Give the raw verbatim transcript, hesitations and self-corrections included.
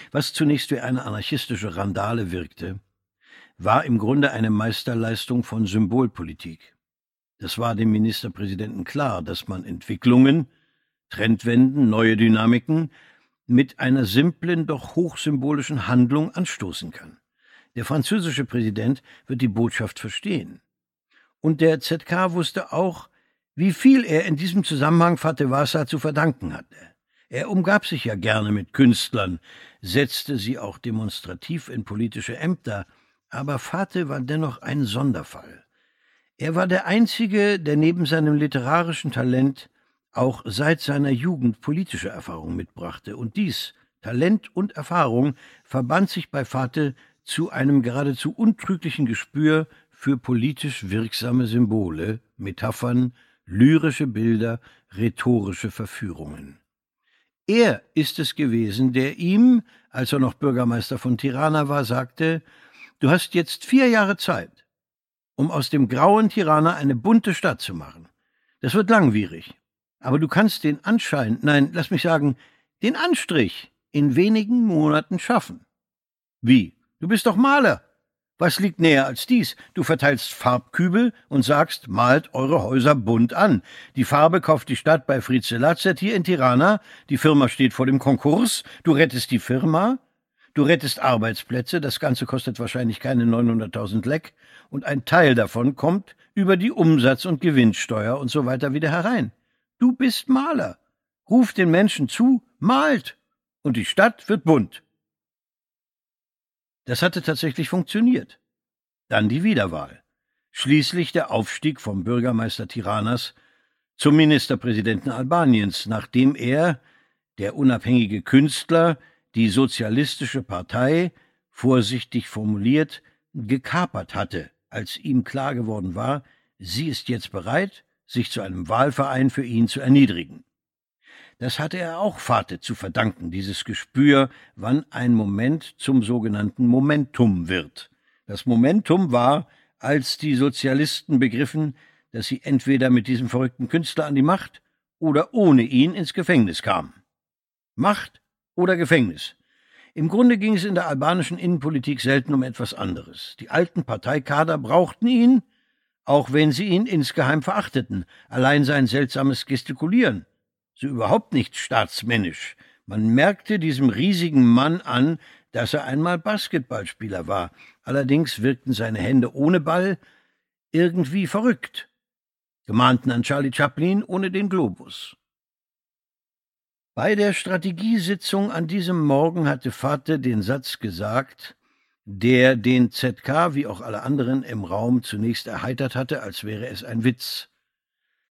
Was zunächst wie eine anarchistische Randale wirkte, war im Grunde eine Meisterleistung von Symbolpolitik. Das war dem Ministerpräsidenten klar, dass man Entwicklungen, Trendwenden, neue Dynamiken mit einer simplen, doch hochsymbolischen Handlung anstoßen kann. Der französische Präsident wird die Botschaft verstehen. Und der Z K wusste auch, wie viel er in diesem Zusammenhang Fateh Wasa zu verdanken hatte. Er umgab sich ja gerne mit Künstlern, setzte sie auch demonstrativ in politische Ämter, aber Fateh war dennoch ein Sonderfall. Er war der Einzige, der neben seinem literarischen Talent auch seit seiner Jugend politische Erfahrung mitbrachte. Und dies, Talent und Erfahrung, verband sich bei Fateh zu einem geradezu untrüglichen Gespür für politisch wirksame Symbole, Metaphern, lyrische Bilder, rhetorische Verführungen. Er ist es gewesen, der ihm, als er noch Bürgermeister von Tirana war, sagte: »Du hast jetzt vier Jahre Zeit, um aus dem grauen Tirana eine bunte Stadt zu machen. Das wird langwierig, aber du kannst den Anschein, nein, lass mich sagen, den Anstrich in wenigen Monaten schaffen.« »Wie? Du bist doch Maler. Was liegt näher als dies? Du verteilst Farbkübel und sagst, malt eure Häuser bunt an. Die Farbe kauft die Stadt bei Frize Lazet hier in Tirana, die Firma steht vor dem Konkurs, du rettest die Firma, du rettest Arbeitsplätze, das Ganze kostet wahrscheinlich keine neunhunderttausend Leck, und ein Teil davon kommt über die Umsatz- und Gewinnsteuer und so weiter wieder herein. Du bist Maler. Ruf den Menschen zu, malt, und die Stadt wird bunt.« Das hatte tatsächlich funktioniert. Dann die Wiederwahl. Schließlich der Aufstieg vom Bürgermeister Tiranas zum Ministerpräsidenten Albaniens, nachdem er, der unabhängige Künstler, die Sozialistische Partei, vorsichtig formuliert, gekapert hatte, als ihm klar geworden war, sie ist jetzt bereit, sich zu einem Wahlverein für ihn zu erniedrigen. Das hatte er auch Fateh zu verdanken, dieses Gespür, wann ein Moment zum sogenannten Momentum wird. Das Momentum war, als die Sozialisten begriffen, dass sie entweder mit diesem verrückten Künstler an die Macht oder ohne ihn ins Gefängnis kamen. Macht oder Gefängnis. Im Grunde ging es in der albanischen Innenpolitik selten um etwas anderes. Die alten Parteikader brauchten ihn, auch wenn sie ihn insgeheim verachteten, allein sein seltsames Gestikulieren. So überhaupt nicht staatsmännisch. Man merkte diesem riesigen Mann an, dass er einmal Basketballspieler war. Allerdings wirkten seine Hände ohne Ball irgendwie verrückt, gemahnten an Charlie Chaplin ohne den Globus. Bei der Strategiesitzung an diesem Morgen hatte Fateh den Satz gesagt, der den Z K wie auch alle anderen im Raum zunächst erheitert hatte, als wäre es ein Witz.